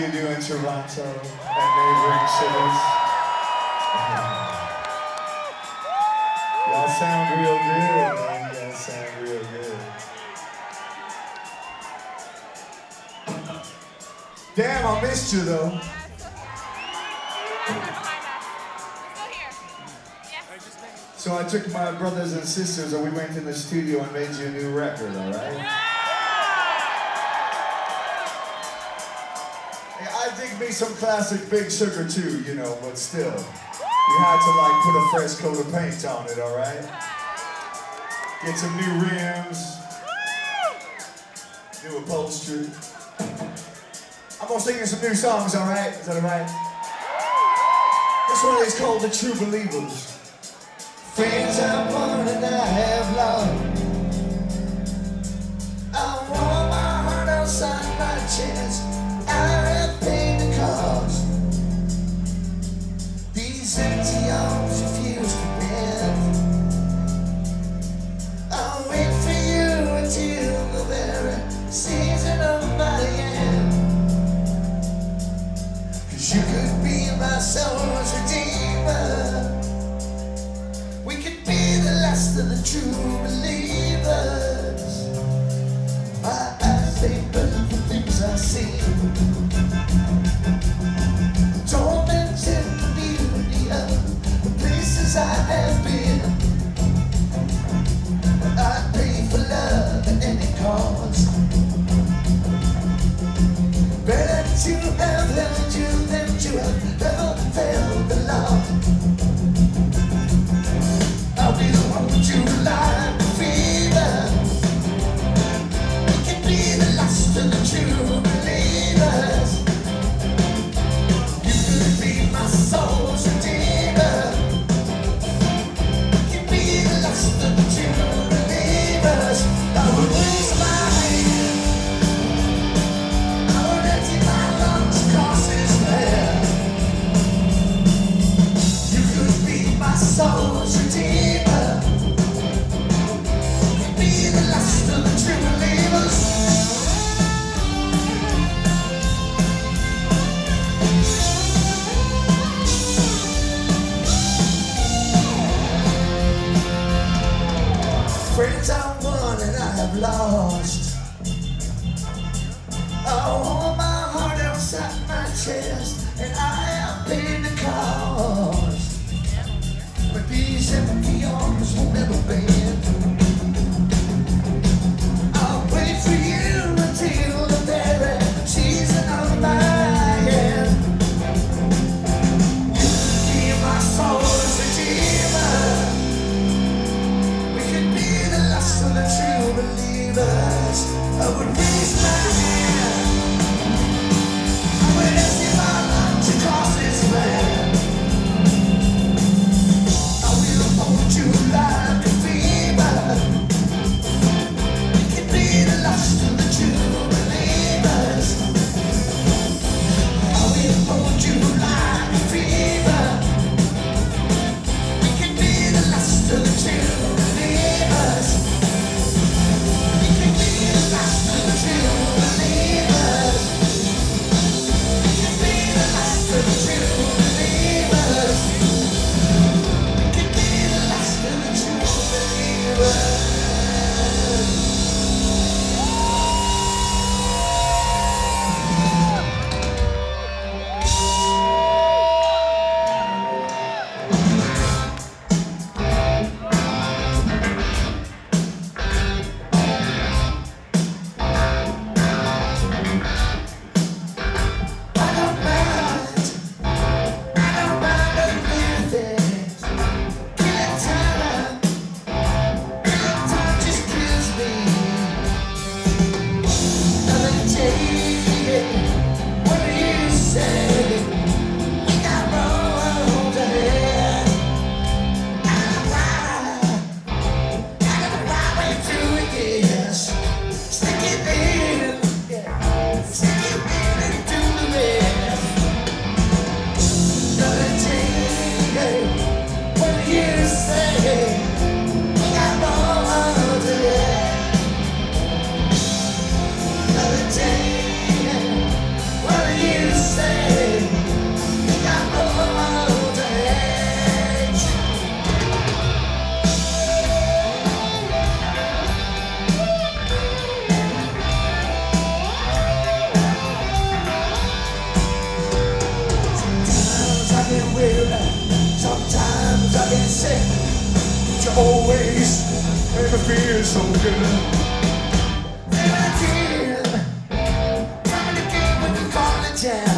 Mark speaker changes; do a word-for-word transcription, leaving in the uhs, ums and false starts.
Speaker 1: you do in Toronto and neighboring cities? Y'all sound real good, man. You guys sound real good. Damn, I missed you though. So I took my brothers and sisters and we went in the studio and made you a new record, all right? Yeah, I dig me some classic Big Sugar too, you know, but still. You had to like put a fresh coat of paint on it, all right? Get some new rims, new upholstery. I'm gonna sing you some new songs, all right? Is that all right? This one is called The True Believers. Friends I won and I have lost. I wore my heart outside my chest. I have paid the cost. These empty arms refuse to bend. I'll wait for you until the very season of my end. Cause you could be my soul's redeemer. We could be the last of the true believers. My eyes, they burn for things I see. Tormented community of the places I have been. I'd pay for love at any cost. Better to have held you than to have ever felt the love. I'll be the one that you like to fever. We can be the last of the true believers. You could be my soul's redeemer. We can be the last of the true believers. I would raise my hand. I would empty my lungs across this land. You could be my soul's redeemer. Friends I won and I have lost. I wore my heart outside my chest and I have paid the cost. But these empty arms will never bend. I'll wait for you until the very season of my end. You could be my soul's redeemer. We could be the last of the true believers. I would raise my hand. I would empty my lungs across always made me feel so good. And I did, time to game when you call it down.